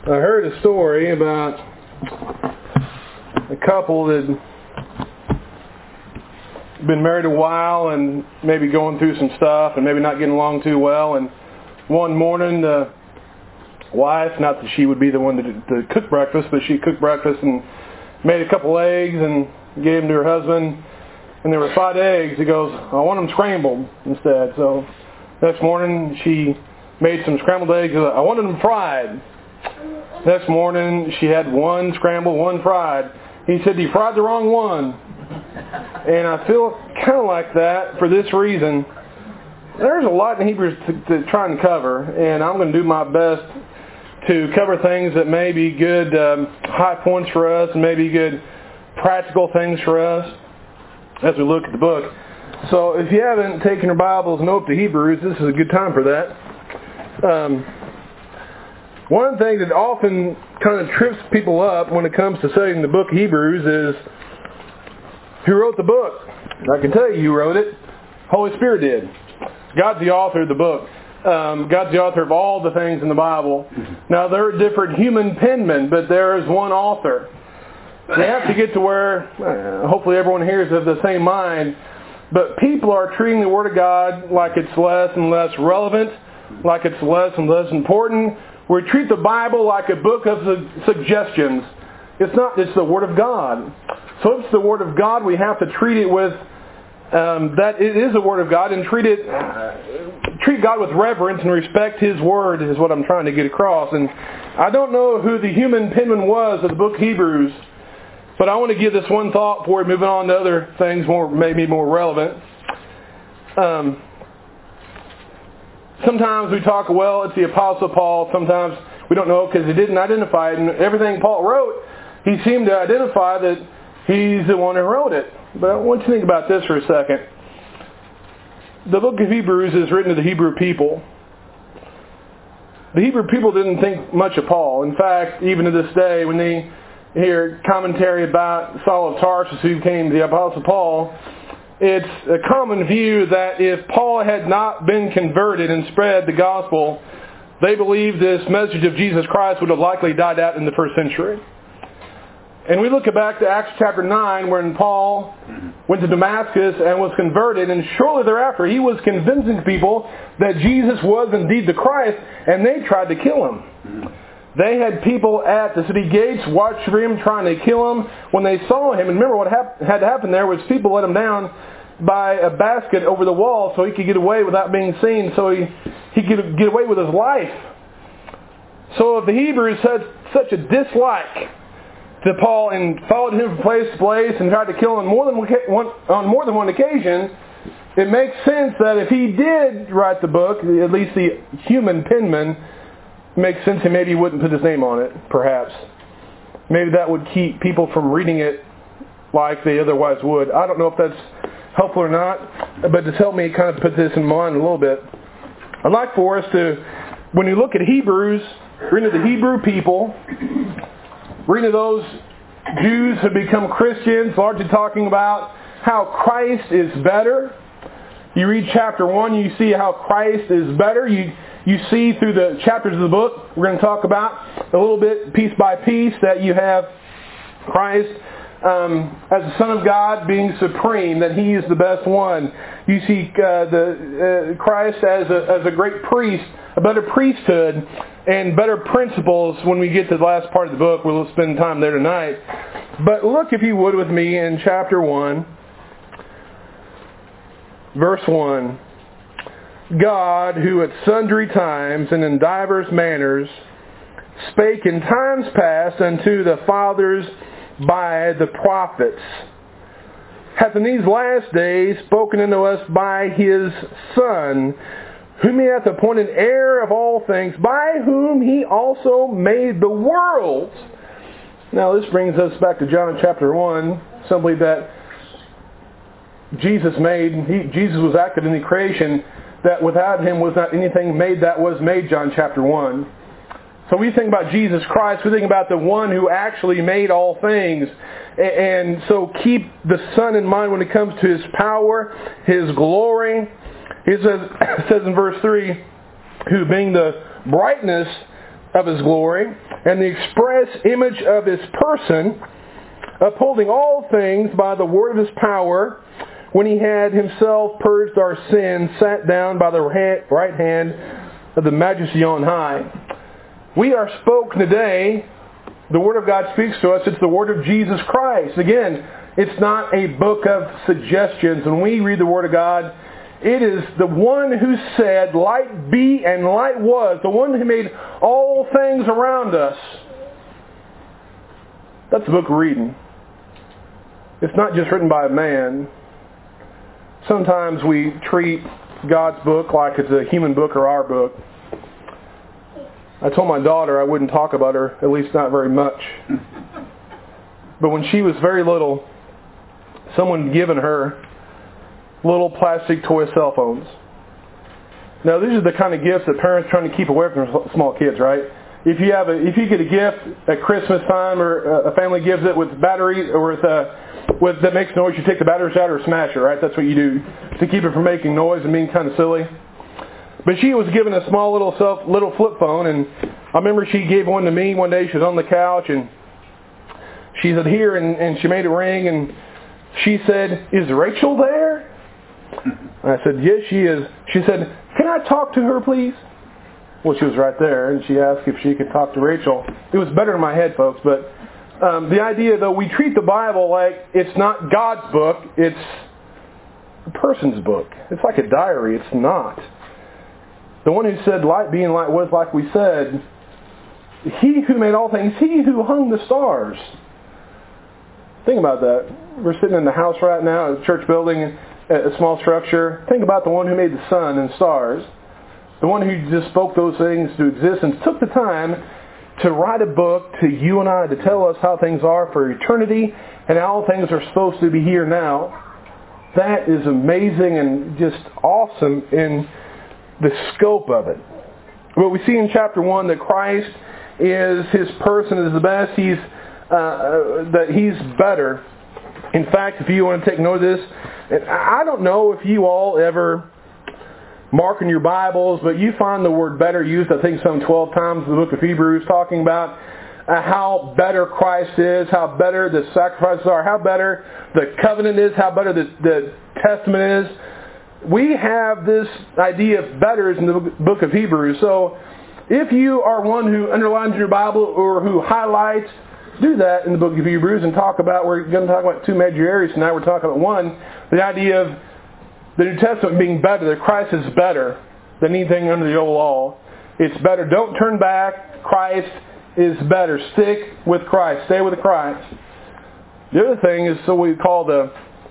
I heard a story about a couple that had been married a while and maybe going through some stuff and maybe not getting along too well. And one morning, the wife, not that she would be the one to cook breakfast, but she cooked breakfast and made a couple eggs and gave them to her husband. And there were 5 eggs. He goes, I want them scrambled instead. So next morning, she made some scrambled eggs. I wanted them fried. Next morning, she had one scrambled, one fried. He said, you fried the wrong one. And I feel kind of like that for this reason. There's a lot in Hebrews to try and cover, and I'm going to do my best to cover things that may be good high points for us and maybe good practical things for us as we look at the book. So if you haven't taken your Bibles and opened to Hebrews, this is a good time for that. One thing that often kind of trips people up when it comes to studying the book of Hebrews is who wrote the book. I can tell you who wrote it. Holy Spirit did. God's the author of the book. God's the author of all the things in the Bible. Now, there are different human penmen, but there is one author. We have to get to where, hopefully everyone here is of the same mind, but people are treating the Word of God like it's less and less relevant, like it's less and less important. We treat the Bible like a book of suggestions. It's not, it's the Word of God. So if it's the Word of God, we have to treat it with that it is the Word of God and treat God with reverence and respect His Word is what I'm trying to get across. And I don't know who the human penman was of the book of Hebrews, but I want to give this one thought before we move on to other things maybe more relevant. Sometimes we talk, well, it's the Apostle Paul. Sometimes we don't know because he didn't identify it. And everything Paul wrote, he seemed to identify that he's the one who wrote it. But I want you to think about this for a second. The book of Hebrews is written to the Hebrew people. The Hebrew people didn't think much of Paul. In fact, even to this day, when they hear commentary about Saul of Tarsus, who became the Apostle Paul, it's a common view that if Paul had not been converted and spread the gospel, they believe this message of Jesus Christ would have likely died out in the first century. And we look back to Acts chapter 9 when Paul went to Damascus and was converted, and shortly thereafter he was convincing people that Jesus was indeed the Christ, and they tried to kill him. They had people at the city gates watch for him, trying to kill him. When they saw him, and remember what had happened there was people let him down by a basket over the wall so he could get away without being seen, so he could get away with his life. So if the Hebrews had such a dislike to Paul and followed him from place to place and tried to kill him on more than one occasion, it makes sense that if he did write the book, at least the human penman, makes sense he maybe wouldn't put his name on it, perhaps. Maybe that would keep people from reading it like they otherwise would. I don't know if that's helpful or not, but just help me kind of put this in mind a little bit. I'd like for us to, when you look at Hebrews, read to the Hebrew people, read to those Jews who become Christians, largely talking about how Christ is better. You read chapter 1, you see how Christ is better. You see through the chapters of the book, we're going to talk about a little bit, piece by piece, that you have Christ as the Son of God being supreme, that He is the best one. You see Christ as a great priest, a better priesthood, and better principles when we get to the last part of the book. We'll spend time there tonight. But look, if you would, with me in chapter 1, verse 1. God, who at sundry times and in divers manners spake in times past unto the fathers by the prophets, hath in these last days spoken unto us by His Son, whom He hath appointed heir of all things, by whom He also made the worlds. Now this brings us back to John chapter 1, simply that Jesus was active in the creation, that without Him was not anything made that was made, John chapter 1. So we think about Jesus Christ, we think about the one who actually made all things. And so keep the Son in mind when it comes to His power, His glory. It says in verse 3, who being the brightness of His glory, and the express image of His person, upholding all things by the word of His power, when He had Himself purged our sins, sat down by the right hand of the Majesty on high. We are spoken today. The Word of God speaks to us. It's the Word of Jesus Christ. Again, it's not a book of suggestions. When we read the Word of God, it is the one who said, "Light be," and light was. The one who made all things around us. That's the book we're reading. It's not just written by a man. Sometimes we treat God's book like it's a human book or our book. I told my daughter I wouldn't talk about her, at least not very much. But when she was very little, someone had given her little plastic toy cell phones. Now, these are the kind of gifts that parents are trying to keep away from small kids, right? If you get a gift at Christmas time, or a family gives it with battery or with that makes noise, you take the batteries out or smash it, right? That's what you do to keep it from making noise and being kind of silly. But she was given a small little flip phone, and I remember she gave one to me one day. She was on the couch, and she said, "Here," and she made it ring, and she said, "Is Rachel there?" I said, "Yes, she is." She said, "Can I talk to her, please?" Well, she was right there, and she asked if she could talk to Rachel. It was better in my head, folks, but the idea, though, we treat the Bible like it's not God's book, it's a person's book. It's like a diary. It's not. The one who said, "Light be and light was," like we said, He who made all things, He who hung the stars. Think about that. We're sitting in the house right now, a church building, a small structure. Think about the one who made the sun and stars. The one who just spoke those things to existence, took the time to write a book to you and I to tell us how things are for eternity and how things are supposed to be here now. That is amazing and just awesome in the scope of it. But we see in chapter 1 that Christ is, His person is the best. That He's better. In fact, if you want to take note of this, and I don't know if you all ever mark in your Bibles, but you find the word better used, I think, some 12 times in the book of Hebrews, talking about how better Christ is, how better the sacrifices are, how better the covenant is, how better the testament is. We have this idea of betters in the book of Hebrews. So if you are one who underlines your Bible or who highlights, do that in the book of Hebrews and talk about, we're going to talk about two major areas tonight. We're talking about one, the idea of the New Testament being better, that Christ is better than anything under the old law. It's better. Don't turn back. Christ is better. Stick with Christ. Stay with Christ. The other thing is what we call the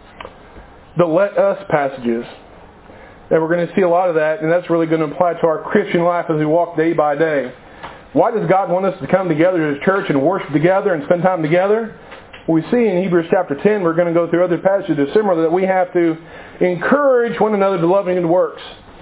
let us passages. And we're going to see a lot of that, and that's really going to apply to our Christian life as we walk day by day. Why does God want us to come together as a church and worship together and spend time together? We see in Hebrews chapter 10, we're going to go through other passages that are similar, that we have to encourage one another to love and good works.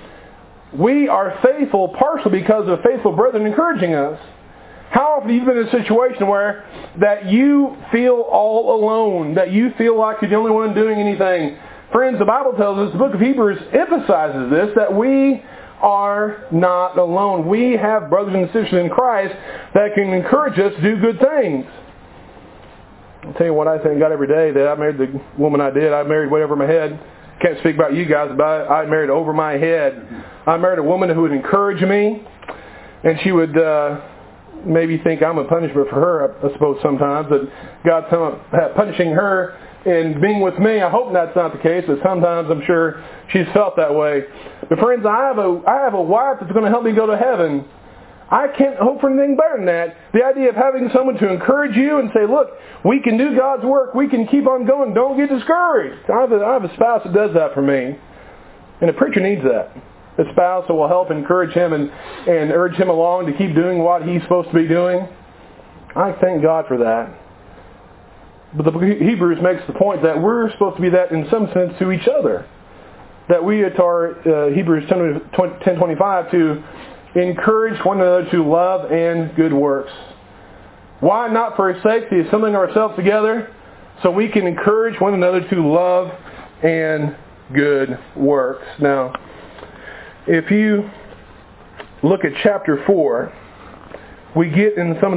We are faithful partially because of faithful brethren encouraging us. How often have you been in a situation where that you feel all alone, that you feel like you're the only one doing anything? Friends, the Bible tells us, the book of Hebrews emphasizes this, that we are not alone. We have brothers and sisters in Christ that can encourage us to do good things. I'll tell you what I thank God every day that I married the woman I did. I married way over my head. Can't speak about you guys, but I married over my head. I married a woman who would encourage me, and she would maybe think I'm a punishment for her, I suppose sometimes, that God's punishing her and being with me. I hope that's not the case, but sometimes I'm sure she's felt that way. But friends, I have a wife that's going to help me go to heaven. I can't hope for anything better than that. The idea of having someone to encourage you and say, look, we can do God's work. We can keep on going. Don't get discouraged. I have a spouse that does that for me. And a preacher needs that. A spouse that will help encourage him and urge him along to keep doing what he's supposed to be doing. I thank God for that. But the book of Hebrews makes the point that we're supposed to be that in some sense to each other. That we at our Hebrews 10:25 to encourage one another to love and good works. Why not forsake the assembling ourselves together so we can encourage one another to love and good works? Now, if you look at chapter 4, we get in some of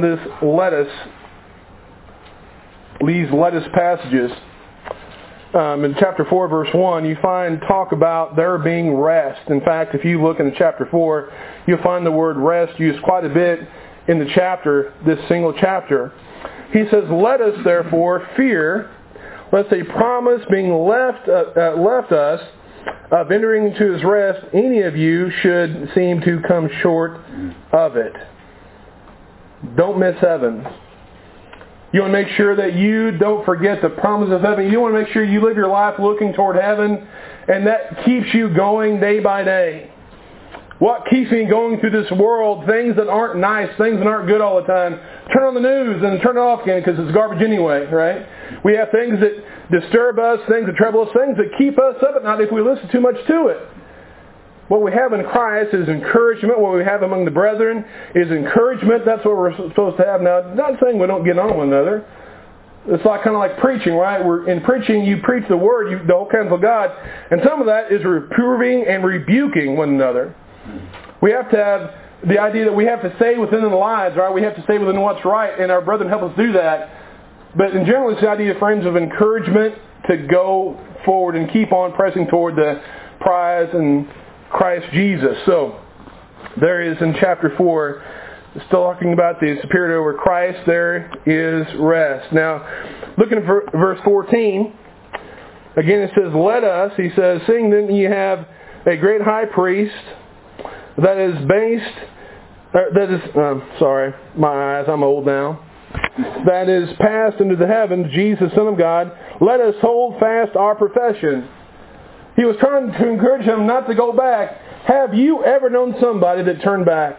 these lettuce passages. In chapter 4, verse 1, you find talk about there being rest. In fact, if you look in chapter 4, you'll find the word rest used quite a bit in the chapter, this single chapter. He says, let us therefore fear, lest a promise being left us of entering into His rest, any of you should seem to come short of it. Don't miss heaven. You want to make sure that you don't forget the promise of heaven. You want to make sure you live your life looking toward heaven, and that keeps you going day by day. What keeps me going through this world? Things that aren't nice, things that aren't good all the time. Turn on the news and turn it off again because it's garbage anyway, right? We have things that disturb us, things that trouble us, things that keep us up at night if we listen too much to it. What we have in Christ is encouragement. What we have among the brethren is encouragement. That's what we're supposed to have. Now, not saying we don't get on one another. It's kind of like preaching, right? In preaching, you preach the Word, the whole counsel of God, and some of that is reproving and rebuking one another. We have to have the idea that we have to stay within the lines, right? We have to stay within what's right, and our brethren help us do that. But in general, it's the idea, friends, of encouragement to go forward and keep on pressing toward the prize and Christ Jesus. So, there is in chapter 4, still talking about the superiority over Christ, there is rest. Now, looking at verse 14, again it says, let us, he says, seeing then you have a great high priest that is my eyes, I'm old now, that is passed into the heavens, Jesus, Son of God, let us hold fast our profession. He was trying to encourage them not to go back. Have you ever known somebody that turned back?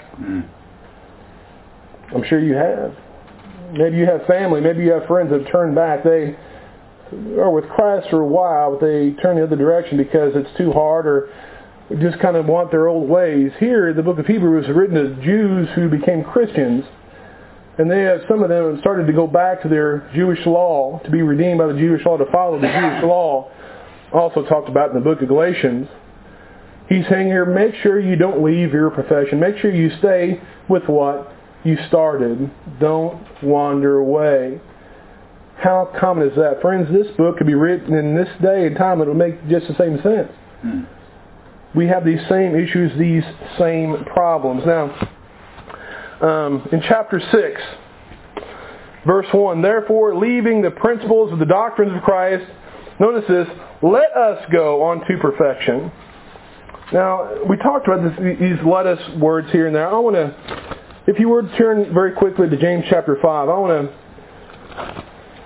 I'm sure you have. Maybe you have family. Maybe you have friends that have turned back. They are with Christ for a while, but they turn the other direction because it's too hard or just kind of want their old ways. Here, the book of Hebrews is written to Jews who became Christians. And some of them started to go back to their Jewish law, to be redeemed by the Jewish law, to follow the Jewish law. Also talked about in the book of Galatians. He's saying here, make sure you don't leave your profession. Make sure you stay with what you started. Don't wander away. How common is that? Friends, this book could be written in this day and time. It would make just the same sense. We have these same issues, these same problems. Now, in chapter 6, verse 1, therefore, leaving the principles of the doctrines of Christ, notice this, let us go on to perfection. Now, we talked about these let us words here and there. I want to, if you were to turn very quickly to James chapter 5, I want to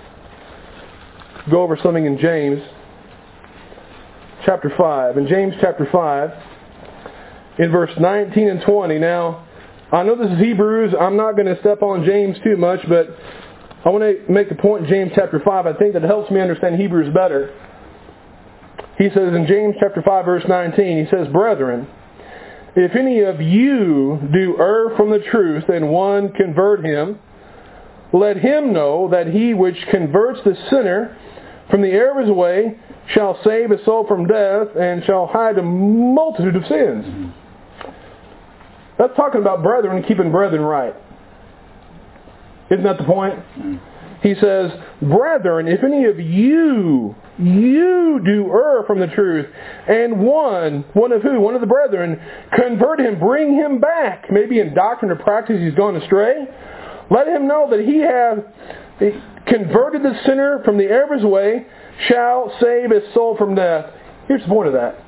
go over something in James chapter 5. In James chapter 5, in verse 19 and 20. Now, I know this is Hebrews. I'm not going to step on James too much, but I want to make the point in James chapter 5. I think that helps me understand Hebrews better. He says in James chapter 5, verse 19, he says, brethren, if any of you do err from the truth and one convert him, let him know that he which converts the sinner from the error of his way shall save his soul from death and shall hide a multitude of sins. That's talking about brethren, keeping brethren right. Isn't that the point? He says, brethren, if any of you do err from the truth, and one of who? One of the brethren, convert him, bring him back, maybe in doctrine or practice he's gone astray, let him know that he hath converted the sinner from the error of his way, shall save his soul from death. Here's the point of that.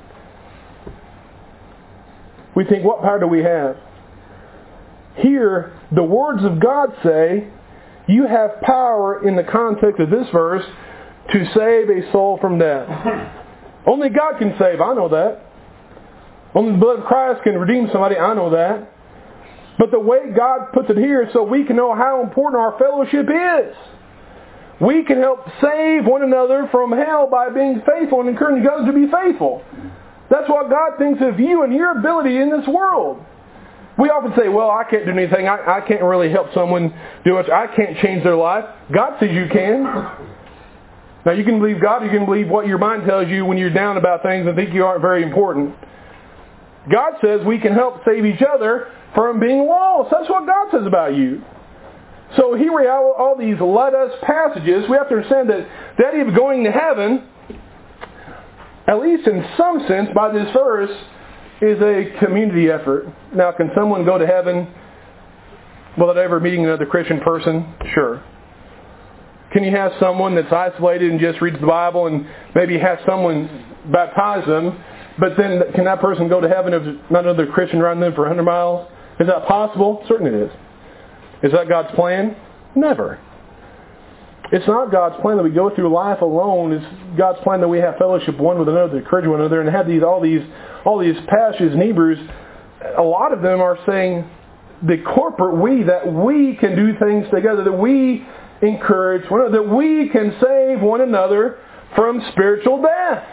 We think, what power do we have? Here, the words of God say, you have power in the context of this verse to save a soul from death. Only God can save, I know that. Only the blood of Christ can redeem somebody, I know that. But the way God puts it here is so we can know how important our fellowship is. We can help save one another from hell by being faithful and encouraging others to be faithful. That's what God thinks of you and your ability in this world. We often say, well, I can't do anything. I can't really help someone do much. I can't change their life. God says you can. Now, you can believe God. You can believe what your mind tells you when you're down about things and think you aren't very important. God says we can help save each other from being lost. That's what God says about you. So here we have all these let us passages. We have to understand that the idea of going to heaven, at least in some sense, by this verse, is a community effort. Now, can someone go to heaven without ever meeting another Christian person? Sure. Can you have someone that's isolated and just reads the Bible and maybe have someone baptize them, but then can that person go to heaven if not another Christian around them for 100 miles? Is that possible? Certainly it is. Is that God's plan? Never. It's not God's plan that we go through life alone. It's God's plan that we have fellowship one with another, to encourage one another, and have all these passages in Hebrews. A lot of them are saying the corporate we, that we can do things together, that we encourage one another, that we can save one another from spiritual death.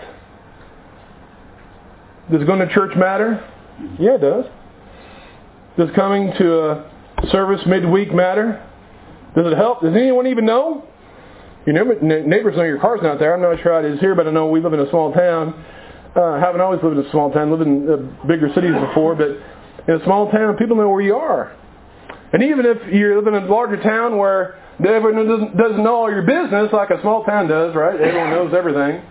Does going to church matter? Yeah, it does. Does coming to a service midweek matter? Does it help? Does anyone even know? Your neighbors know your car's not there. I'm not sure how it is here, but I know we live in a small town. Haven't always lived in a small town. Lived in bigger cities before, but in a small town, people know where you are. And even if you're living in a larger town where everyone doesn't know all your business like a small town does, right? Everyone knows everything.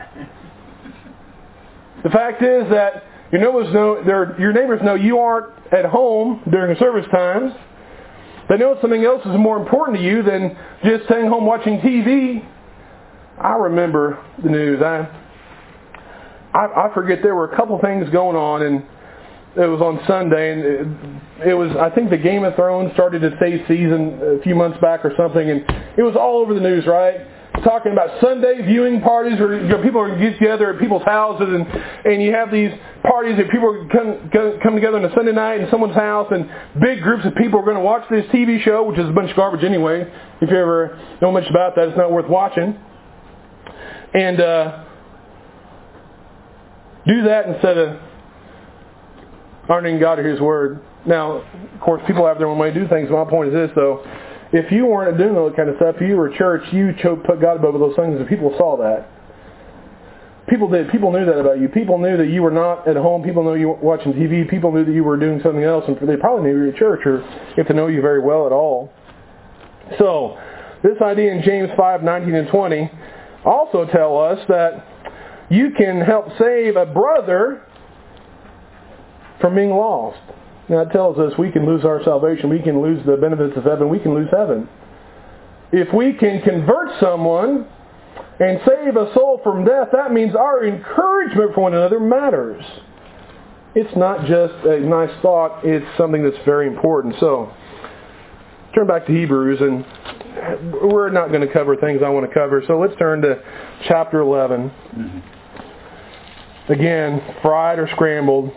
The fact is that your neighbors know you aren't at home during service times. They know something else is more important to you than just staying home watching TV. I remember the news. I forget, there were a couple things going on, and it was on Sunday, and it was, I think the Game of Thrones started its 8th season a few months back or something, and it was all over the news, right? Talking about Sunday viewing parties where people are get together at people's houses, and you have these parties that people come together on a Sunday night in someone's house, and big groups of people are going to watch this TV show, which is a bunch of garbage anyway. If you ever know much about that, it's not worth watching. And do that instead of honoring God or His Word. Now, of course, people have their own way to do things. My point is this, though. If you weren't doing all that kind of stuff, if you were a church, you put God above those things, and people saw that. People did. People knew that about you. People knew that you were not at home. People knew you were watching TV. People knew that you were doing something else, and they probably knew you were at church or if to know you very well at all. So, this idea in James 5:19 and 20 also tell us that you can help save a brother from being lost. Now it tells us we can lose our salvation, we can lose the benefits of heaven, we can lose heaven. If we can convert someone and save a soul from death, that means our encouragement for one another matters. It's not just a nice thought, it's something that's very important. So, turn back to Hebrews, and we're not going to cover things I want to cover, so let's turn to chapter 11. Again, fried or scrambled.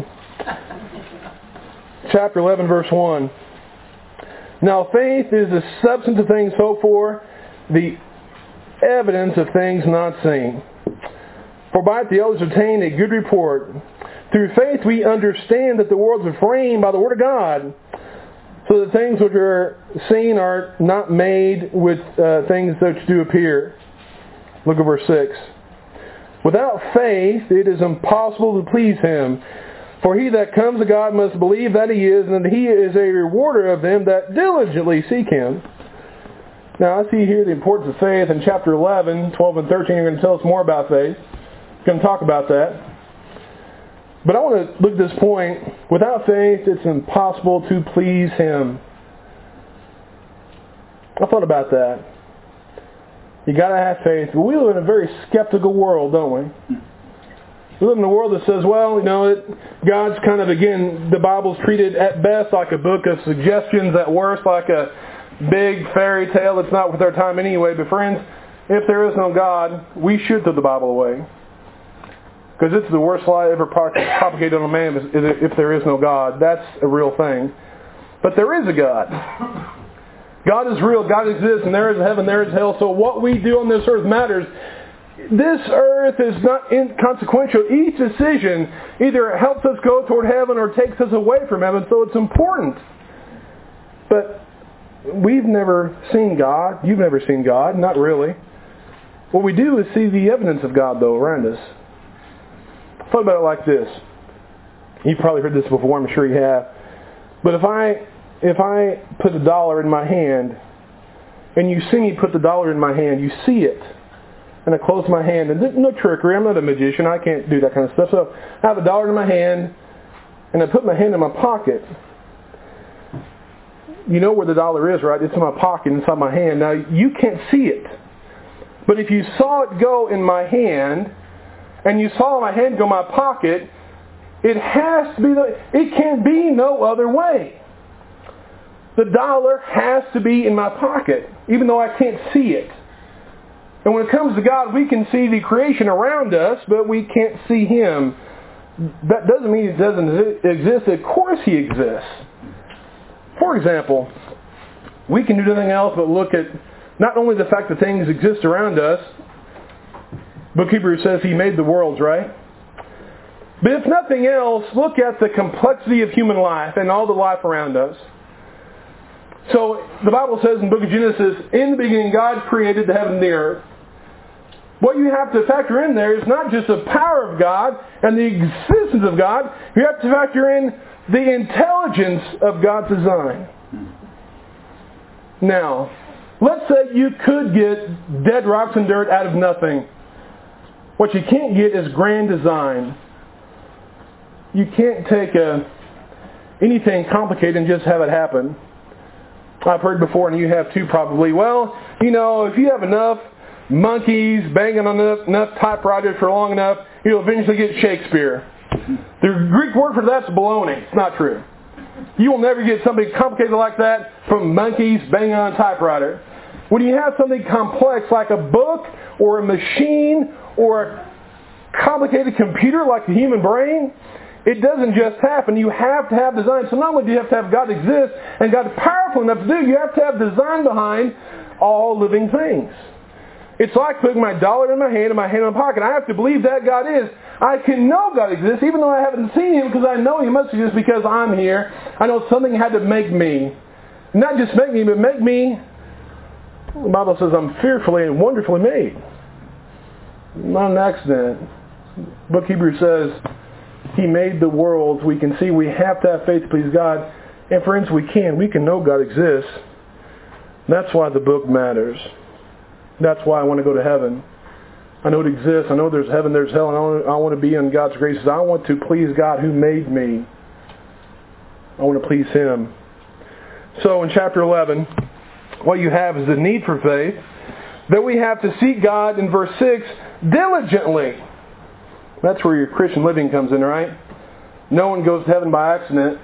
Chapter 11, verse 1. Now faith is the substance of things hoped for, the evidence of things not seen. For by it the elders obtained a good report. Through faith we understand that the world was framed by the Word of God, so that things which are seen are not made with things which do appear. Look at verse 6. Without faith it is impossible to please Him. For he that comes to God must believe that He is, and that He is a rewarder of them that diligently seek Him. Now, I see here the importance of faith in chapter 11, 12, and 13. You're going to tell us more about faith. We're going to talk about that. But I want to look at this point. Without faith, it's impossible to please Him. I thought about that. You got to have faith. But we live in a very skeptical world, don't we? We live in a world that says, well, God's kind of, again, the Bible's treated at best like a book of suggestions, at worst like a big fairy tale that's not worth our time anyway. But friends, if there is no God, we should throw the Bible away. Because it's the worst lie ever propagated on a man is if there is no God. That's a real thing. But there is a God. God is real. God exists, and there is heaven, there is hell. So what we do on this earth matters. This earth is not inconsequential. Each decision either helps us go toward heaven or takes us away from heaven, so it's important. But we've never seen God. You've never seen God. Not really. What we do is see the evidence of God, though, around us. Think about it like this. You've probably heard this before. I'm sure you have. But if I put $1 in my hand, and you see me put the $1 in my hand, you see it. And I close my hand, and there's no trickery. I'm not a magician. I can't do that kind of stuff. So I have $1 in my hand, and I put my hand in my pocket. You know where the $1 is, right? It's in my pocket, inside my hand. Now, you can't see it. But if you saw it go in my hand, and you saw my hand go in my pocket, it has to be, it can't be no other way. The $1 has to be in my pocket, even though I can't see it. And when it comes to God, we can see the creation around us, but we can't see Him. That doesn't mean He doesn't exist. Of course He exists. For example, we can do nothing else but look at not only the fact that things exist around us. Book of Hebrews says He made the worlds, right? But if nothing else, look at the complexity of human life and all the life around us. So the Bible says in the book of Genesis, in the beginning God created the heaven and the earth. What you have to factor in there is not just the power of God and the existence of God. You have to factor in the intelligence of God's design. Now, let's say you could get dead rocks and dirt out of nothing. What you can't get is grand design. You can't take anything complicated and just have it happen. I've heard before, and you have too probably, well, if you have enough monkeys banging on enough typewriters for long enough, you'll eventually get Shakespeare. The Greek word for that's baloney. It's not true. You will never get something complicated like that from monkeys banging on a typewriter. When you have something complex like a book or a machine or a complicated computer like the human brain, it doesn't just happen. You have to have design. So not only do you have to have God exist and God powerful enough to do, you have to have design behind all living things. It's like putting my $1 in my hand and my hand in my pocket. I have to believe that God is. I can know God exists even though I haven't seen Him, because I know He must exist because I'm here. I know something had to make me. Not just make me, but make me. The Bible says I'm fearfully and wonderfully made. Not an accident. The book of Hebrews says He made the worlds. We can see we have to have faith to please God. And friends, we can know God exists. That's why the book matters. That's why I want to go to heaven. I know it exists. I know there's heaven, there's hell, and I want to be in God's graces. I want to please God who made me. I want to please Him. So in chapter 11, what you have is the need for faith. That we have to seek God in verse 6 diligently. That's where your Christian living comes in, right? No one goes to heaven by accident.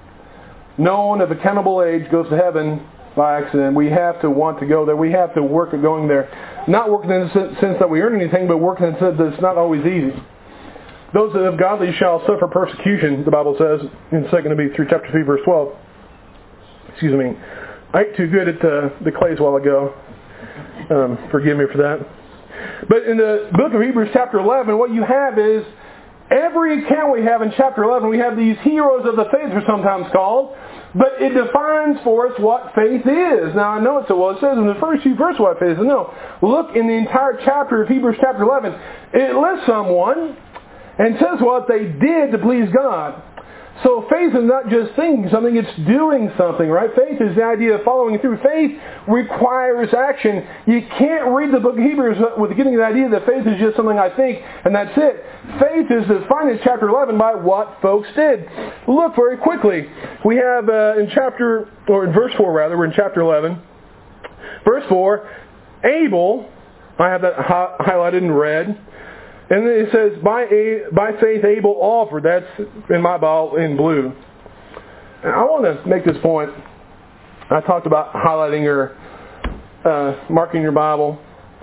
No one of accountable age goes to heaven by accident. We have to want to go there. We have to work at going there. Not working in the sense that we earn anything, but working in the sense that it's not always easy. Those that are godly shall suffer persecution, the Bible says in 2 Timothy chapter 3, verse 12. Excuse me. I ate too good at the clays a while ago. Forgive me for that. But in the book of Hebrews chapter 11, what you have is every account we have in chapter 11, we have these heroes of the faith, are sometimes called, but it defines for us what faith is. Now I know it says in the first few verses what faith is. No, look in the entire chapter of Hebrews chapter 11. It lists someone and says what they did to please God. So faith is not just thinking something, it's doing something, right? Faith is the idea of following through. Faith requires action. You can't read the book of Hebrews with getting the idea that faith is just something I think and that's it. Faith is defined in chapter 11 by what folks did. Look very quickly. We have in verse 4 rather, we're in chapter 11. Verse 4, Abel, I have that highlighted in red. And then it says, by faith Abel offered. That's in my Bible in blue. And I want to make this point. I talked about highlighting or marking your Bible.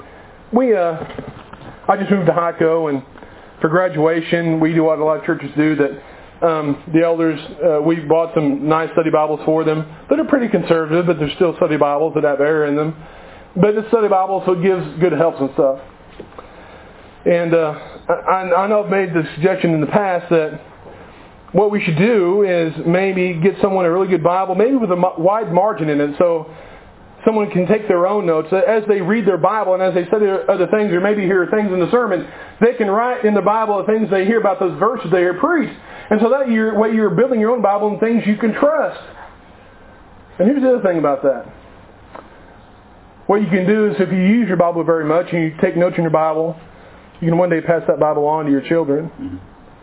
I just moved to Hico, and for graduation, we do what a lot of churches do. That the elders, we bought some nice study Bibles for them. They're pretty conservative, but they're still study Bibles that have error in them. But it's study Bibles, so it gives good helps and stuff. And I know I've made the suggestion in the past that what we should do is maybe get someone a really good Bible, maybe with a wide margin in it. So someone can take their own notes. As they read their Bible and as they study other things or maybe hear things in the sermon, they can write in the Bible the things they hear about those verses they hear preached. And so that way you're building your own Bible and things you can trust. And here's the other thing about that. What you can do is if you use your Bible very much and you take notes in your Bible, you can one day pass that Bible on to your children. Mm-hmm.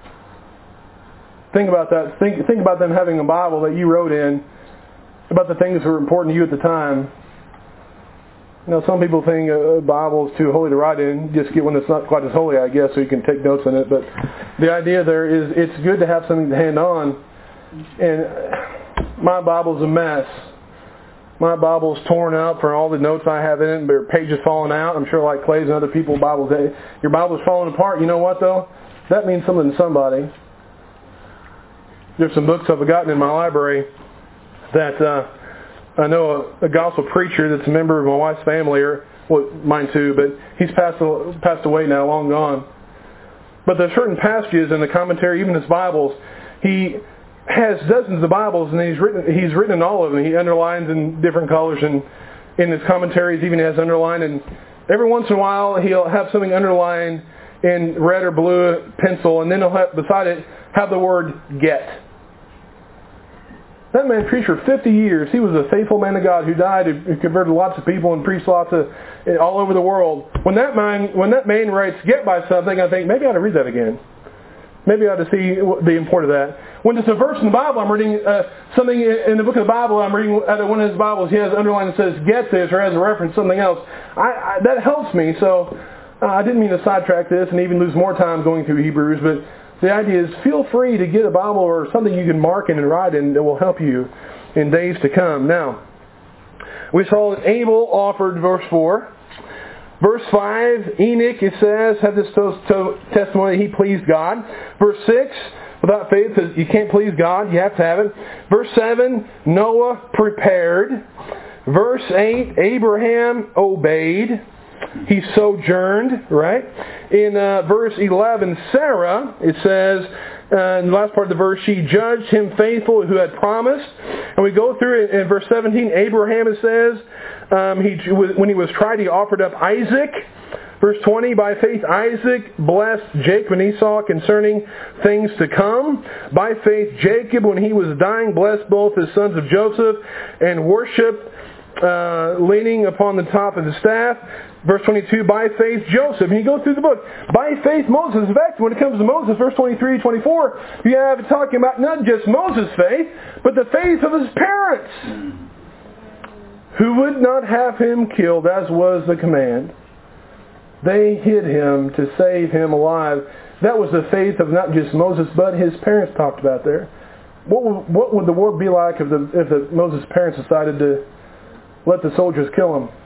Think about that. Think about them having a Bible that you wrote in about the things that were important to you at the time. Some people think a Bible is too holy to write in. Just get one that's not quite as holy, I guess, so you can take notes in it. But the idea there is it's good to have something to hand on. And my Bible's a mess. My Bible's torn up for all the notes I have in it. There are pages falling out. I'm sure like Clay's and other people's Bibles, your Bible's falling apart. You know what, though? That means something to somebody. There's some books I've gotten in my library that I know a gospel preacher that's a member of my wife's family, or mine too, but he's passed away now, long gone. But there's certain passages in the commentary, even his Bibles, he has dozens of Bibles, and he's written in all of them. He underlines in different colors, and in his commentaries even has underlined. And every once in a while he'll have something underlined in red or blue pencil, and then he'll have beside it have the word "get." That man preached for 50 years. He was a faithful man of God who died, who converted lots of people and preached lots of all over the world. When that man writes "get" by something, I think maybe I ought to read that again. Maybe I ought to see the import of that. When there's a verse in the Bible, I'm reading something in the book of the Bible, I'm reading out of one of his Bibles, he has underlined that says "get this," or has a reference to something else. That helps me. So I didn't mean to sidetrack this and even lose more time going through Hebrews, but the idea is feel free to get a Bible or something you can mark in and write in that will help you in days to come. Now, we saw that Abel offered, verse 4. Verse 5, Enoch, it says, had this testimony that he pleased God. Verse 6, without faith, you can't please God, you have to have it. Verse 7, Noah prepared. Verse 8, Abraham obeyed. He sojourned, right? In verse 11, Sarah, it says, in the last part of the verse, she judged him faithful who had promised. And we go through it in verse 17, Abraham, it says, when he was tried, he offered up Isaac. Verse 20, by faith Isaac blessed Jacob and Esau concerning things to come. By faith Jacob, when he was dying, blessed both his sons of Joseph and worshipped leaning upon the top of the staff. Verse 22, by faith Joseph. And you go through the book. By faith Moses. In fact, when it comes to Moses, verse 23, 24, you have it talking about not just Moses' faith, but the faith of his parents, who would not have him killed, as was the command. They hid him to save him alive. That was the faith of not just Moses, but his parents talked about there. What would the world be like if Moses' parents decided to let the soldiers kill him?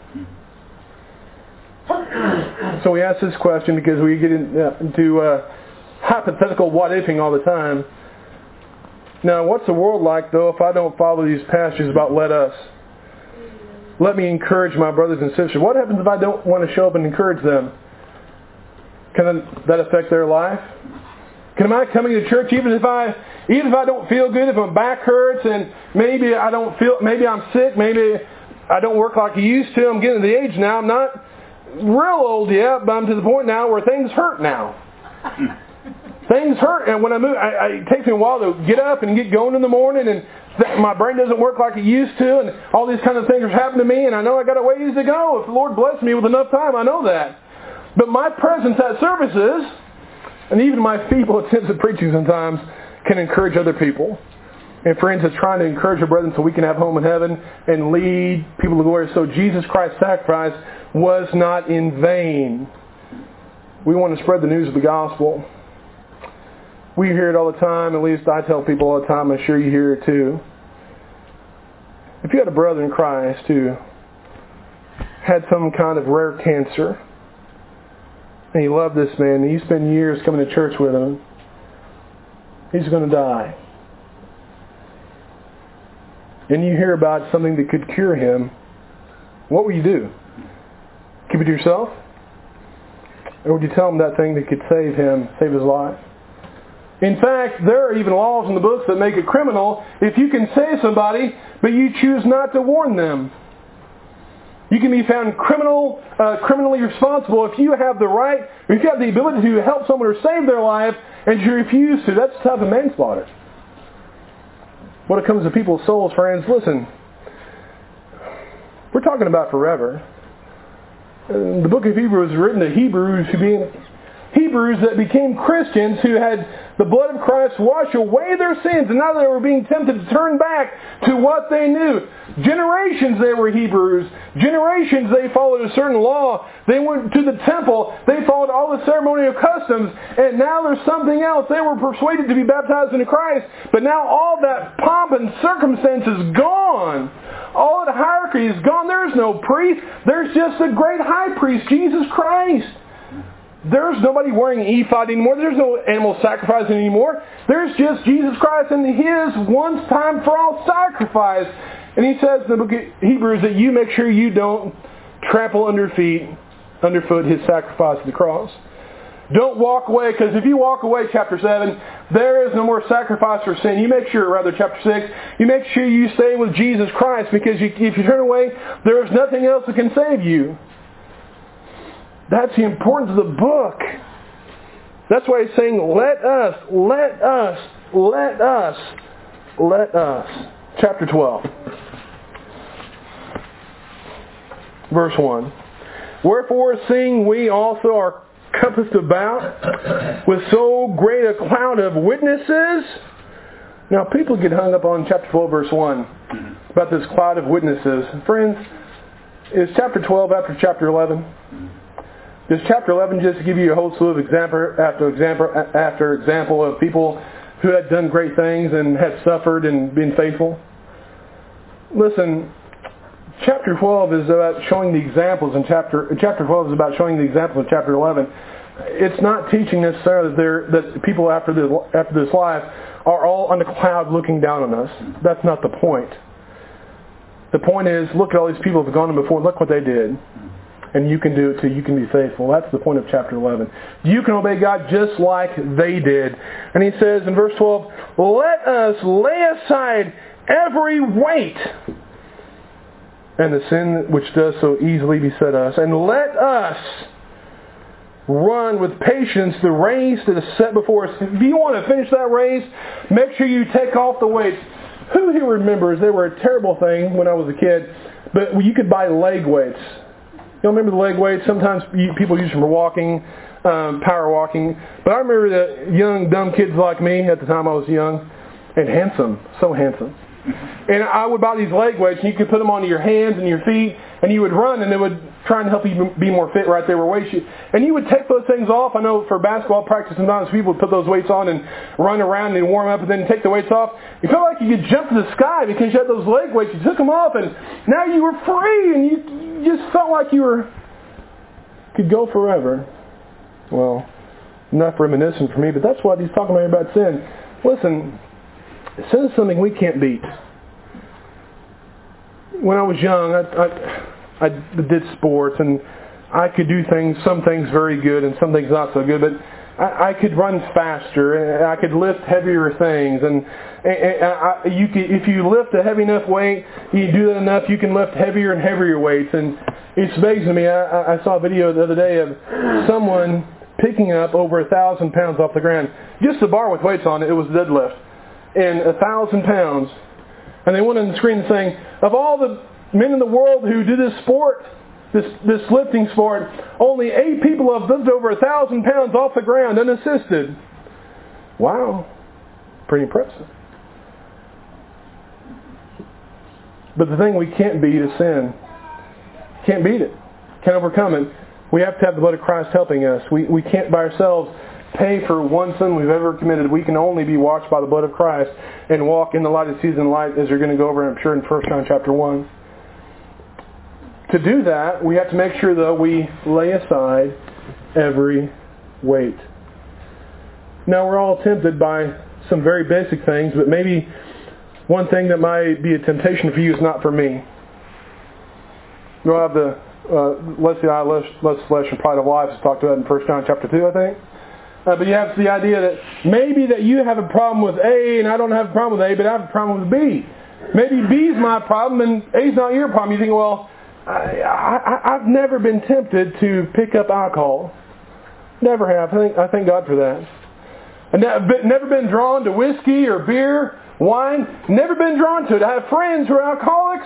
So we ask this question because we get into hypothetical what-ifing all the time. Now, what's the world like, though, if I don't follow these passages about let us? Let me encourage my brothers and sisters. What happens if I don't want to show up and encourage them? Can that affect their life? Am I coming to church even if I don't feel good, if my back hurts, and maybe I'm sick, maybe I don't work like I used to, I'm getting to the age now, I'm not real old yet, but I'm to the point now where things hurt now. Things hurt, and when I move, it takes me a while to get up and get going in the morning, and my brain doesn't work like it used to, and all these kind of things are happening to me, and I know I got a ways to go. If the Lord bless me with enough time, I know that. But my presence at services, and even my feeble attempts at preaching sometimes, can encourage other people. And friends, it's trying to encourage our brethren so we can have home in heaven and lead people to glory. So Jesus Christ's sacrifice was not in vain. We want to spread the news of the gospel. We hear it all the time, at least I tell people all the time, I'm sure you hear it too. If you had a brother in Christ who had some kind of rare cancer, and you love this man, and you spend years coming to church with him, he's going to die. And you hear about something that could cure him, what will you do? Keep it to yourself? Or would you tell him that thing that could save him, save his life? In fact, there are even laws in the books that make it criminal if you can save somebody, but you choose not to warn them. You can be found criminally responsible if you have the right, or if you have the ability to help someone or save their life, and you refuse to. That's the type of manslaughter. When it comes to people's souls, friends, listen. We're talking about forever. The book of Hebrews was written to Hebrews that became Christians who had the blood of Christ wash away their sins, and now they were being tempted to turn back to what they knew. Generations they were Hebrews. Generations they followed a certain law. They went to the temple. They followed all the ceremonial customs, and now there's something else. They were persuaded to be baptized into Christ, but now all that pomp and circumstance is gone. All that hierarchy is gone. There's no priest. There's just a great high priest, Jesus Christ. There's nobody wearing an ephod anymore. There's no animal sacrificing anymore. There's just Jesus Christ and His once time for all sacrifice. And He says in the book of Hebrews that you make sure you don't trample underfoot His sacrifice at the cross. Don't walk away, because if you walk away, chapter 7, there is no more sacrifice for sin. You make sure, chapter 6, you make sure you stay with Jesus Christ, because if you turn away, there is nothing else that can save you. That's the importance of the book. That's why He's saying, let us. Chapter 12. Verse 1. Wherefore, seeing we also are compassed about with so great a cloud of witnesses. Now, people get hung up on chapter 12, verse 1, about this cloud of witnesses. Friends, is chapter 12 after chapter 11? Does chapter 11 just give you a whole slew of example after example of people who had done great things and had suffered and been faithful? Listen, chapter 12 is about showing the examples, and chapter 12 is about showing the examples of chapter 11. It's not teaching necessarily that people after this life are all on the cloud looking down on us. That's not the point. The point is, look at all these people who have gone before. Look what they did. And you can do it too. You can be faithful. That's the point of chapter 11. You can obey God just like they did. And He says in verse 12, let us lay aside every weight and the sin which does so easily beset us, and let us run with patience the race that is set before us. If you want to finish that race, make sure you take off the weights. Who here remembers they were a terrible thing when I was a kid, but you could buy leg weights. You remember the leg weights? Sometimes people use them for walking, power walking. But I remember the young, dumb kids like me at the time I was young, and handsome, so handsome. And I would buy these leg weights, and you could put them onto your hands and your feet, and you would run, and they would try and help you be more fit right there where weights you. And you would take those things off. I know for basketball practice, sometimes people would put those weights on and run around and warm up, and then take the weights off. You felt like you could jump to the sky because you had those leg weights. You took them off, and now you were free, and you just felt like you could go forever. Well, enough reminiscing for me, but that's what He's talking about sin. Listen, sin is something we can't beat. When I was young, I did sports, and I could do some things very good and some things not so good, but I could run faster, and I could lift heavier things, and if you lift a heavy enough weight, you do that enough, you can lift heavier and heavier weights. And it's amazing to me. I saw a video the other day of someone picking up over 1,000 pounds off the ground. Just a bar with weights on it. It was a deadlift. And 1,000 pounds. And they went on the screen saying, of all the men in the world who do this sport, this lifting sport, only 8 people have lifted over 1,000 pounds off the ground unassisted. Wow. Pretty impressive. But the thing we can't beat is sin. Can't beat it. Can't overcome it. We have to have the blood of Christ helping us. We can't by ourselves pay for one sin we've ever committed. We can only be washed by the blood of Christ and walk in the light of season light, as you're going to go over, I'm sure, in 1 John chapter 1. To do that, we have to make sure, though, we lay aside every weight. Now, we're all tempted by some very basic things, but maybe one thing that might be a temptation for you is not for me. We'll have the less flesh and pride of life. It's talked about in 1 John chapter 2, I think. But you have the idea that maybe that you have a problem with A, and I don't have a problem with A, but I have a problem with B. Maybe B's my problem, and A's not your problem. You think, well, I've never been tempted to pick up alcohol. Never have. I thank God for that. I've never been drawn to whiskey or beer, wine. Never been drawn to it. I have friends who are alcoholics.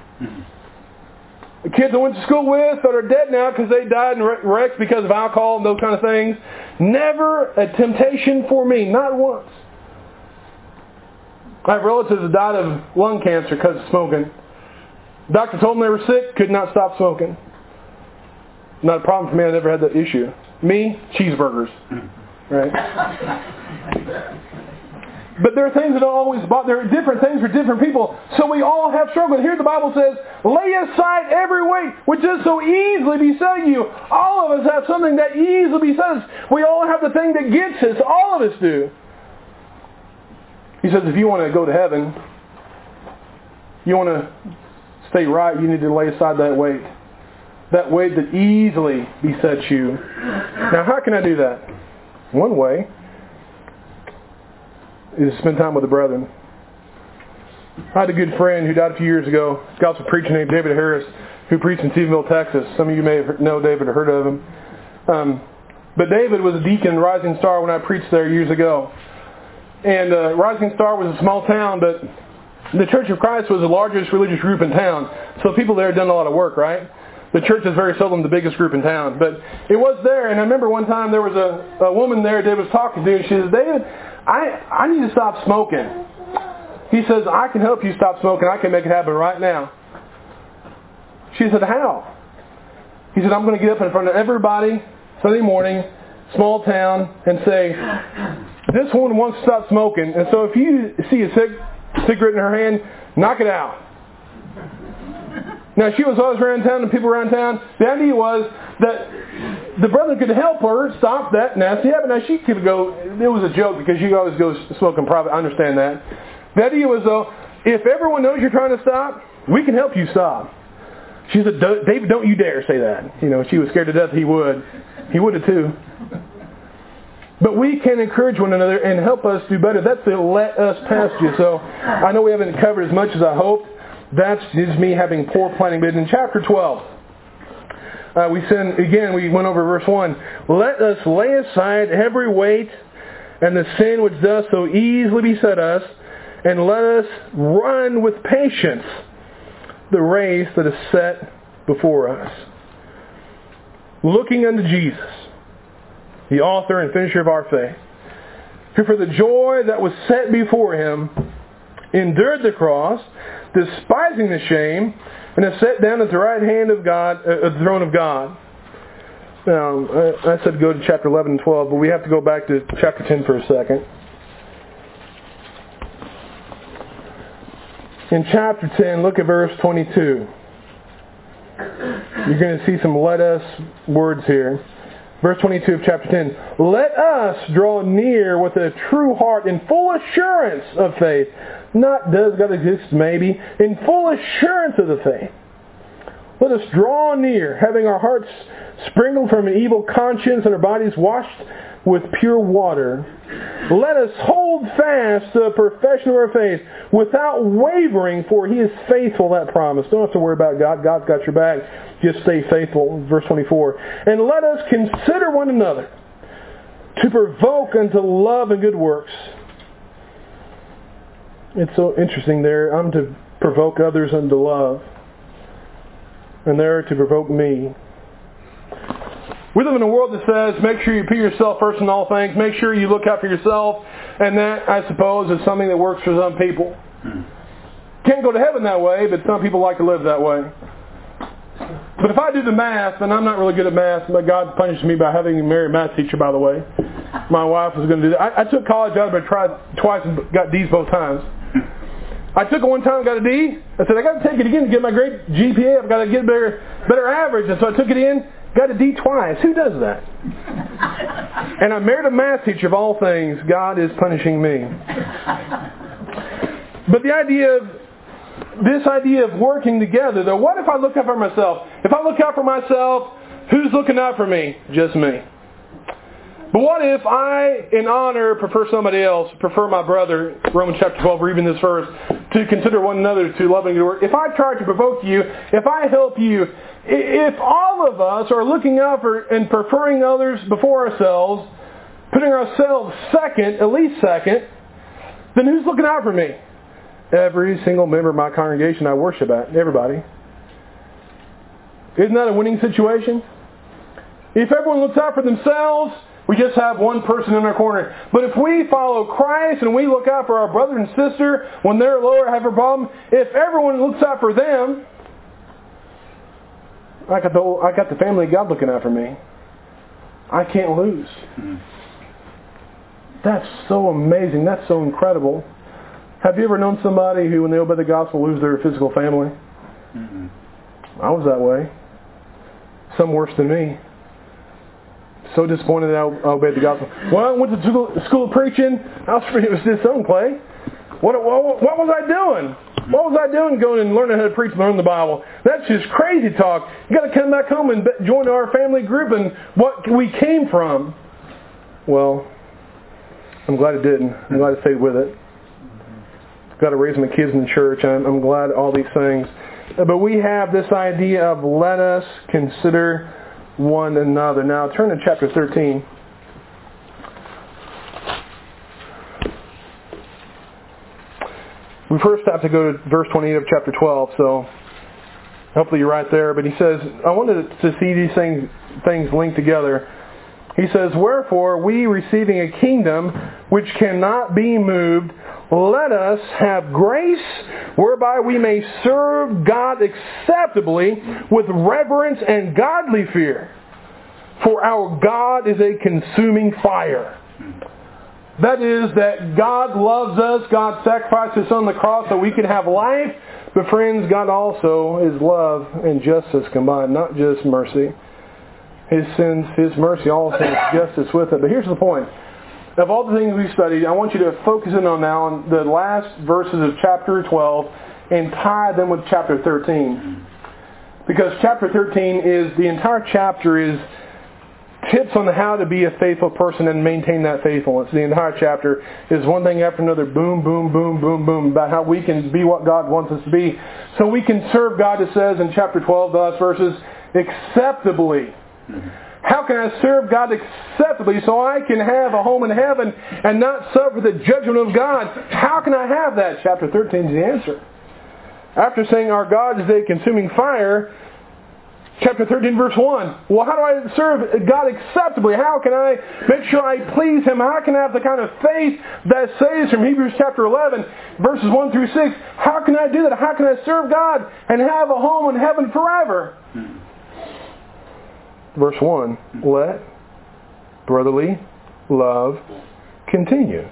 The kids I went to school with that are dead now because they died in wrecks because of alcohol and those kind of things. Never a temptation for me. Not once. I have relatives that died of lung cancer because of smoking. The doctor told them they were sick, could not stop smoking. Not a problem for me. I never had that issue. Me, cheeseburgers. Right? But there are things that don't always bother. There are different things for different people. So we all have struggles. Here the Bible says, lay aside every weight which does so easily beset you. All of us have something that easily besets us. We all have the thing that gets us. All of us do. He says if you want to go to heaven, you want to stay right, you need to lay aside that weight. That weight that easily besets you. Now how can I do that? One way is to spend time with the brethren. I had a good friend who died a few years ago, a gospel preacher named David Harris, who preached in Stephenville, Texas. Some of you may know David or heard of him. But David was a deacon in Rising Star when I preached there years ago. And Rising Star was a small town, but the Church of Christ was the largest religious group in town. So people there had done a lot of work, right? The church is very seldom the biggest group in town. But it was there, and I remember one time there was a woman there David was talking to, and she says, David, I need to stop smoking. He says, I can help you stop smoking. I can make it happen right now. She said, how? He said, I'm going to get up in front of everybody Sunday morning, small town, and say, this woman wants to stop smoking, and so if you see a cigarette in her hand, knock it out. Now, she was always around town and people around town. The idea was that the brother could help her stop that nasty habit. Now, she could go, it was a joke because she always goes smoking private. I understand that. The idea was, though, if everyone knows you're trying to stop, we can help you stop. She said, David, don't you dare say that. You know, she was scared to death he would. He would have too. But we can encourage one another and help us do better. That's the let us past you. So I know we haven't covered as much as I hoped. That's just me having poor planning. But in chapter 12, we went over verse 1. Let us lay aside every weight and the sin which does so easily beset us, and let us run with patience the race that is set before us. Looking unto Jesus, the author and finisher of our faith, who for the joy that was set before him endured the cross, despising the shame, and is set down at the right hand of God, at the throne of God. Now, I said go to chapter 11 and 12, but we have to go back to chapter 10 for a second. In chapter 10, look at verse 22. You're going to see some let us words here. Verse 22 of chapter 10. Let us draw near with a true heart in full assurance of faith. Not does God exist, maybe. In full assurance of the faith. Let us draw near, having our hearts sprinkled from an evil conscience and our bodies washed with pure water. Let us hold fast the profession of our faith without wavering, for He is faithful, that promise. Don't have to worry about God. God's got your back. Just stay faithful. Verse 24. And let us consider one another to provoke unto love and good works. It's so interesting there. I'm to provoke others unto love. And they're to provoke me. We live in a world that says, make sure you put yourself first in all things. Make sure you look out for yourself. And that, I suppose, is something that works for some people. Can't go to heaven that way, but some people like to live that way. But if I do the math, and I'm not really good at math, but God punished me by having a married math teacher, by the way. My wife was going to do that. I took college out, but I tried twice and got D's both times. I took it one time and got a D. I said, I got to take it again to get my great GPA. I've got to get a better average. And so I took it in, got a D twice. Who does that? And I married a math teacher of all things. God is punishing me. But this idea of working together, though, what if I look out for myself? If I look out for myself, who's looking out for me? Just me. But what if I, in honor, prefer somebody else, prefer my brother, Romans chapter 12, or even this verse, to consider one another, to love and endure? If I try to provoke you, if I help you, if all of us are looking out for and preferring others before ourselves, putting ourselves second, at least second, then who's looking out for me? Every single member of my congregation I worship at. Everybody. Isn't that a winning situation? If everyone looks out for themselves, we just have one person in our corner. But if we follow Christ and we look out for our brother and sister when they're low or have a problem, if everyone looks out for them, I got the family of God looking out for me. I can't lose. That's so amazing. That's so incredible. Have you ever known somebody who, when they obey the gospel, lose their physical family? I was that way. Some worse than me. So disappointed that I obeyed the gospel. Well, I went to school of preaching. It was just something, Clay. What was I doing? What was I doing going and learning how to preach and learn the Bible? That's just crazy talk. You got to come back home and join our family group and what we came from. Well, I'm glad it didn't. I'm glad I stayed with it. I've got to raise my kids in the church. I'm glad all these things. But we have this idea of let us consider one another. Now turn to chapter 13. We first have to go to verse 28 of chapter 12, so hopefully you're right there. But he says, I wanted to see these things linked together. He says, wherefore we receiving a kingdom which cannot be moved, let us have grace whereby we may serve God acceptably with reverence and godly fear. For our God is a consuming fire. That is, that God loves us. God sacrificed His Son on the cross so we could have life. But friends, God also is love and justice combined, not just mercy. His sins, His mercy also has justice with it. But here's the point. Of all the things we studied, I want you to focus in on now on the last verses of chapter 12 and tie them with chapter 13. Because chapter 13 is, the entire chapter is tips on how to be a faithful person and maintain that faithfulness. The entire chapter is one thing after another, boom, boom, boom, boom, boom, about how we can be what God wants us to be. So we can serve God, it says in chapter 12, the last verses, acceptably. How can I serve God acceptably so I can have a home in heaven and not suffer the judgment of God? How can I have that? Chapter 13 is the answer. After saying our God is a consuming fire, chapter 13 verse 1. Well, how do I serve God acceptably? How can I make sure I please Him? How can I have the kind of faith that saves from Hebrews chapter 11 verses 1 through 6? How can I do that? How can I serve God and have a home in heaven forever? Verse 1, let brotherly love continue.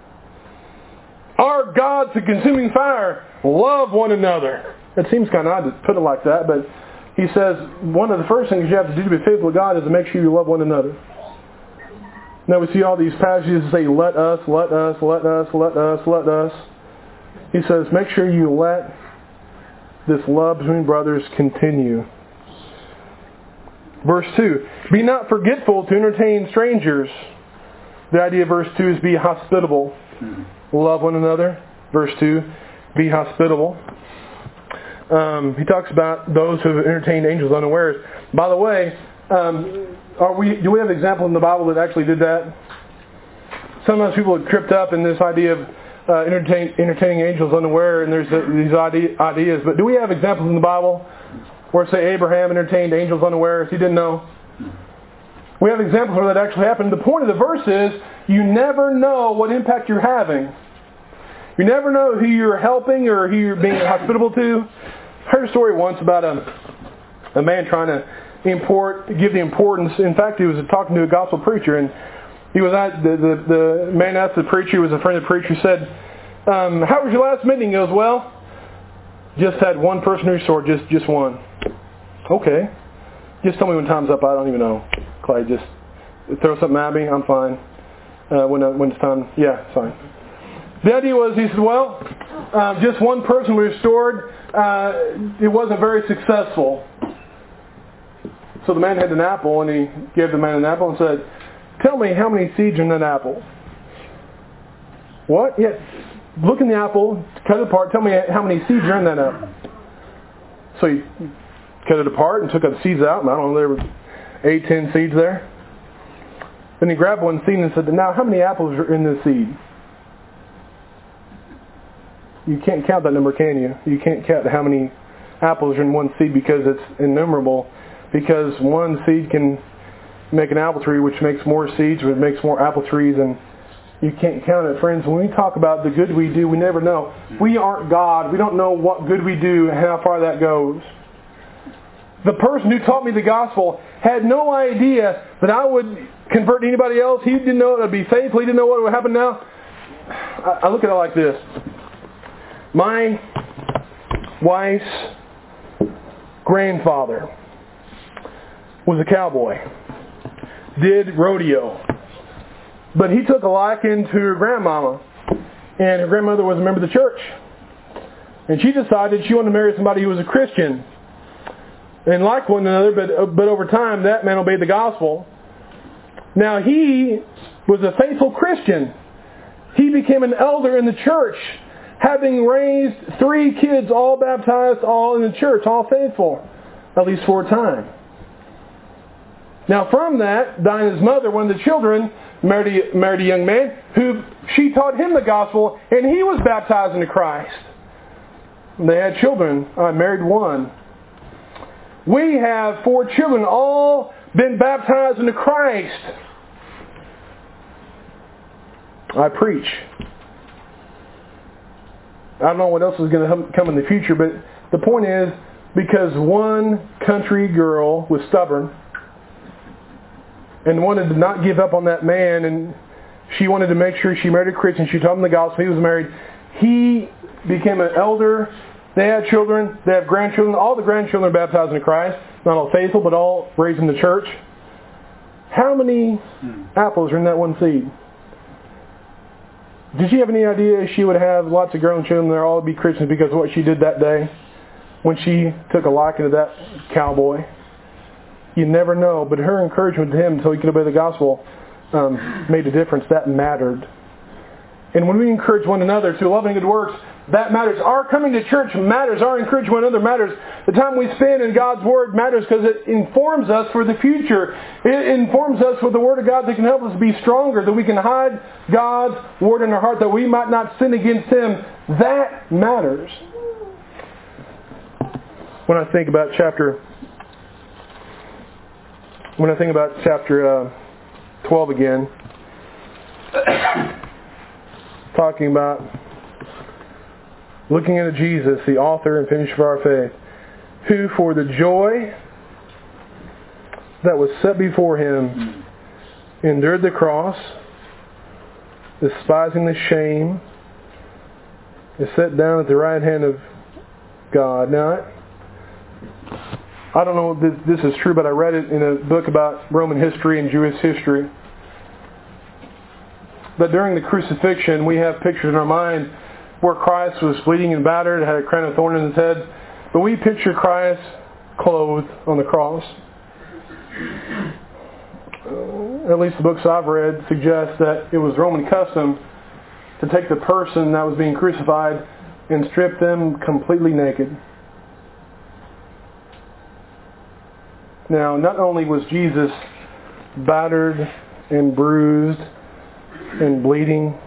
Our God's a consuming fire. Love one another. It seems kind of odd to put it like that, but he says one of the first things you have to do to be faithful to God is to make sure you love one another. Now we see all these passages that say, let us, let us, let us, let us, let us. He says, make sure you let this love between brothers continue. Verse 2, be not forgetful to entertain strangers. The idea of verse 2 is be hospitable. Love one another. Verse 2, be hospitable. He talks about those who have entertained angels unawares. By the way, do we have examples in the Bible that actually did that? Sometimes people have tripped up in this idea of entertaining angels unaware, and there's these ideas. But do we have examples in the Bible where, say, Abraham entertained angels unawares? He didn't know. We have examples where that actually happened. The point of the verse is you never know what impact you're having. You never know who you're helping or who you're being hospitable to. I heard a story once about a man trying to give the importance. In fact, he was talking to a gospel preacher, and he was at the man asked the preacher, he was a friend of the preacher, said, how was your last meeting? He goes, well, just had one person restored, just one. Okay. Just tell me when time's up. I don't even know. Clay, just throw something at me. I'm fine. When it's time, yeah, it's fine. The idea was, he said, well, just one person restored. It wasn't very successful. So the man had an apple, and he gave the man an apple and said, tell me how many seeds are in that apple. What? Yeah. Look in the apple, cut it apart, tell me how many seeds are in that apple. So he cut it apart and took the seeds out, and I don't know, there were 8, 10 seeds there. Then he grabbed one seed and said, now how many apples are in this seed? You can't count that number, can you? You can't count how many apples are in one seed because it's innumerable. Because one seed can make an apple tree, which makes more seeds, which makes more apple trees, and you can't count it. Friends, when we talk about the good we do, we never know. We aren't God. We don't know what good we do and how far that goes. The person who taught me the gospel had no idea that I would convert anybody else. He didn't know it would be faithful. He didn't know what would happen now. I look at it like this. My wife's grandfather was a cowboy. Did rodeo. But he took a liking to her grandmama. And her grandmother was a member of the church. And she decided she wanted to marry somebody who was a Christian. And like one another, but over time that man obeyed the gospel. Now he was a faithful Christian. He became an elder in the church, having raised 3 kids, all baptized, all in the church, all faithful, at least for a time. Now from that, Dinah's mother, one of the children, married a young man who she taught him the gospel, and he was baptized into Christ. They had children. I married one. We have 4 children, all been baptized into Christ. I preach. I don't know what else is going to come in the future, but the point is, because one country girl was stubborn and wanted to not give up on that man, and she wanted to make sure she married a Christian, she taught him the gospel, he was married, he became an elder. They have children, they have grandchildren. All the grandchildren are baptized into Christ. Not all faithful, but all raised in the church. How many apples are in that one seed? Did she have any idea she would have lots of grown children that all be Christians because of what she did that day when she took a liking to that cowboy? You never know, but her encouragement to him until he could obey the gospel made a difference. That mattered. And when we encourage one another to love and good works, that matters. Our coming to church matters. Our encouraging one another matters. The time we spend in God's Word matters because it informs us for the future. It informs us with the Word of God that can help us be stronger, that we can hide God's Word in our heart, that we might not sin against Him. That matters. When I think about chapter 12 again, talking about looking at Jesus, the author and finisher of our faith, who for the joy that was set before Him endured the cross, despising the shame, is set down at the right hand of God. Now, I don't know if this is true, but I read it in a book about Roman history and Jewish history. But during the crucifixion, we have pictures in our mind where Christ was bleeding and battered, had a crown of thorns in his head. But we picture Christ clothed on the cross. At least the books I've read suggest that it was Roman custom to take the person that was being crucified and strip them completely naked. Now, not only was Jesus battered and bruised and bleeding,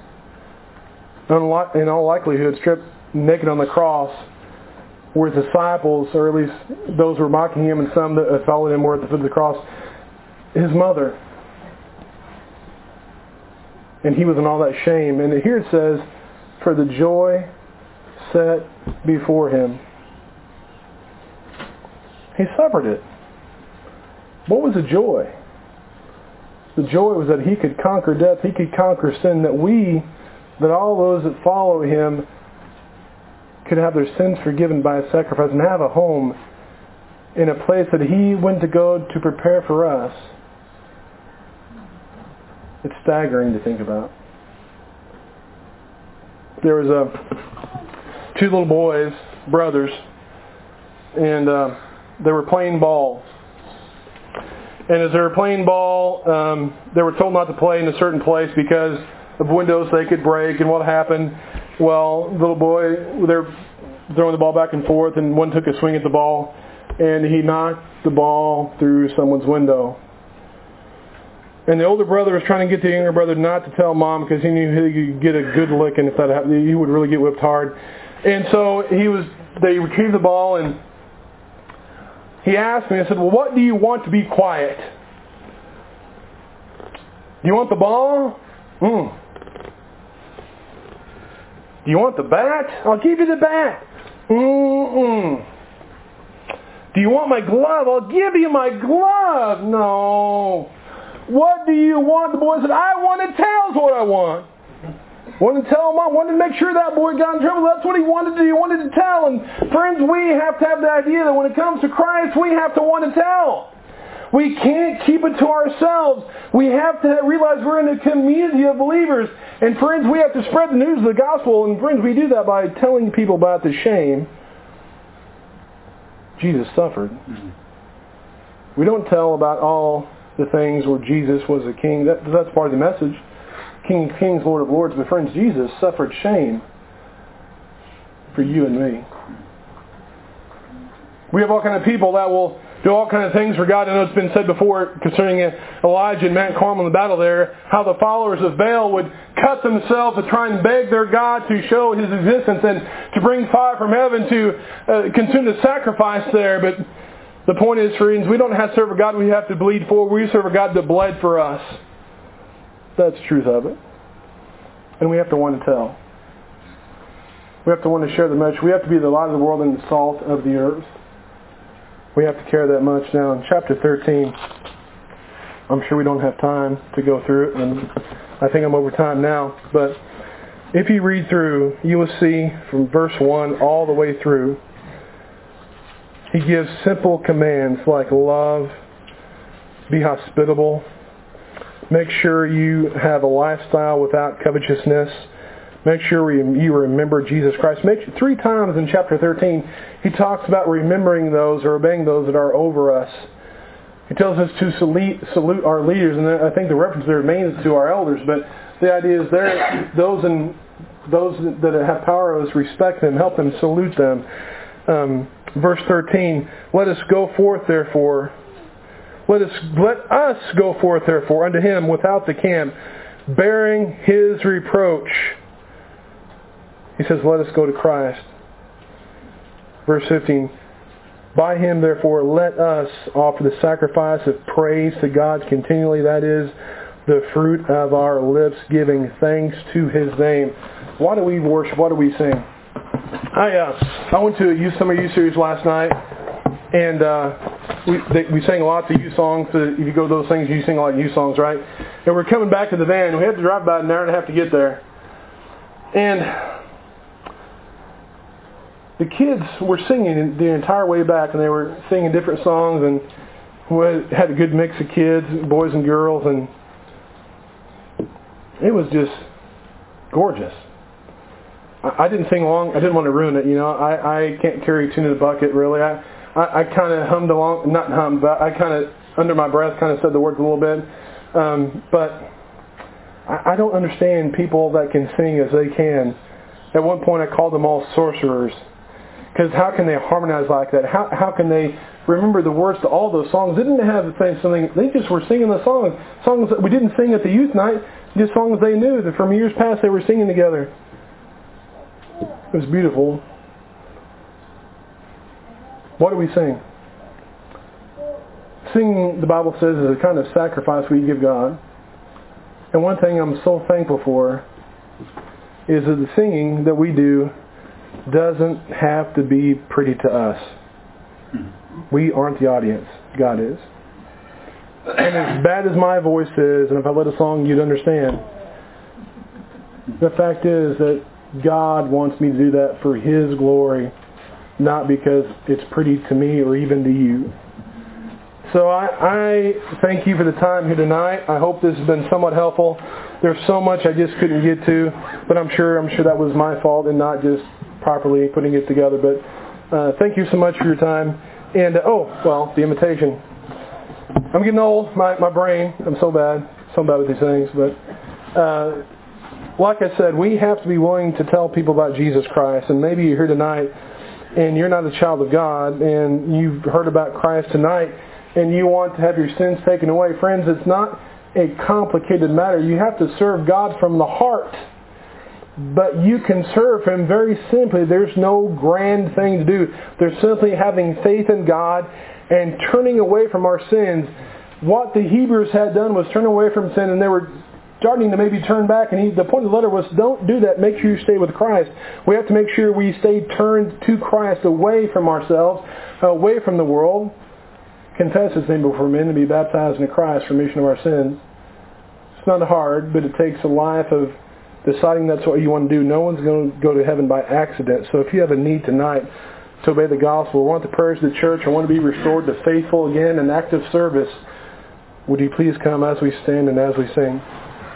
in all likelihood, stripped naked on the cross, were his disciples, or at least those who were mocking him and some that followed him were at the foot of the cross, his mother. And he was in all that shame. And here it says, for the joy set before him. He suffered it. What was the joy? The joy was that he could conquer death, he could conquer sin, that all those that follow him could have their sins forgiven by a sacrifice and have a home in a place that he went to go to prepare for us. It's staggering to think about. There was 2 little boys, brothers, and they were playing ball. And as they were playing ball, they were told not to play in a certain place because of windows they could break. And what happened? Well, the little boy, they're throwing the ball back and forth, and one took a swing at the ball, and he knocked the ball through someone's window. And the older brother was trying to get the younger brother not to tell mom because he knew he could get a good licking if that happened. He would really get whipped hard. And so they retrieved the ball, and he asked me, I said, well, what do you want to be quiet? Do you want the ball? Do you want the bat? I'll give you the bat. Do you want my glove? I'll give you my glove. No. What do you want? The boy said, I want to tell is what I want. Wanted to tell Mom, wanted to make sure that boy got in trouble. That's what he wanted to do. He wanted to tell. And friends, we have to have the idea that when it comes to Christ, we have to want to tell. We can't keep it to ourselves. We have to realize we're in a community of believers. And friends, we have to spread the news of the gospel. And friends, we do that by telling people about the shame Jesus suffered. We don't tell about all the things where Jesus was a king. That's part of the message. King of kings, Lord of lords. But friends, Jesus suffered shame for you and me. We have all kind of people that will do all kind of things for God. I know it's been said before concerning Elijah and Mount Carmel in the battle there, how the followers of Baal would cut themselves to try and beg their God to show His existence and to bring fire from heaven to consume the sacrifice there. But the point is, friends, we don't have to serve a God we have to bleed for. We serve a God that bled for us. That's the truth of it. And we have to want to tell. We have to want to share the message. We have to be the light of the world and the salt of the earth. We have to care that much. Now, in chapter 13, I'm sure we don't have time to go through it, and I think I'm over time now. But if you read through, you will see from verse 1 all the way through, he gives simple commands like love, be hospitable, make sure you have a lifestyle without covetousness, make sure you remember Jesus Christ. 3 times in chapter 13, he talks about remembering those or obeying those that are over us. He tells us to salute our leaders, and I think the reference there remains to our elders, but the idea is there, those that have power over us, respect them, help them, salute them. Verse 13, let us go forth therefore. Let us go forth therefore unto him without the camp, bearing his reproach. He says, let us go to Christ. Verse 15, by him therefore let us offer the sacrifice of praise to God continually, that is, the fruit of our lips, giving thanks to his name. Why do we worship? Why do we sing? I went to a summer youth series last night, and we sang lots of youth songs. If you go to those things, you sing a lot of youth songs, right? And we're coming back to the van. We had to drive about an hour and a half to get there. And the kids were singing the entire way back, and they were singing different songs, and we had a good mix of kids, boys and girls, and it was just gorgeous. I didn't sing along. I didn't want to ruin it, I can't carry a tune in a bucket, really. I kind of hummed along, not hummed, but I kind of, under my breath, kind of said the words a little bit. But I don't understand people that can sing as they can. At one point I called them all sorcerers. Because how can they harmonize like that? How can they remember the words to all those songs? They didn't have the same something. They just were singing the songs that we didn't sing at the youth night, just songs they knew that from years past they were singing together. It was beautiful. What do we sing? Singing, the Bible says, is a kind of sacrifice we give God. And one thing I'm so thankful for is that the singing that we do doesn't have to be pretty to us. We aren't the audience. God is. And as bad as my voice is, and if I led a song, you'd understand. The fact is that God wants me to do that for His glory, not because it's pretty to me or even to you. So I thank you for the time here tonight. I hope this has been somewhat helpful. There's so much I just couldn't get to, but I'm sure that was my fault in not just properly putting it together. But thank you so much for your time. And, the invitation. I'm getting old. My brain, I'm so bad with these things. But like I said, we have to be willing to tell people about Jesus Christ. And maybe you're here tonight and you're not a child of God and you've heard about Christ tonight and you want to have your sins taken away. Friends, it's not a complicated matter. You have to serve God from the heart. But you can serve Him very simply. There's no grand thing to do. There's simply having faith in God and turning away from our sins. What the Hebrews had done was turn away from sin, and they were starting to maybe turn back. And the point of the letter was, don't do that. Make sure you stay with Christ. We have to make sure we stay turned to Christ, away from ourselves, away from the world. Confess His name before men and be baptized into Christ for remission of our sins. It's not hard, but it takes a life of deciding that's what you want to do. No one's going to go to heaven by accident. So if you have a need tonight to obey the gospel, or want the prayers of the church, or want to be restored to faithful again and active service, would you please come as we stand and as we sing?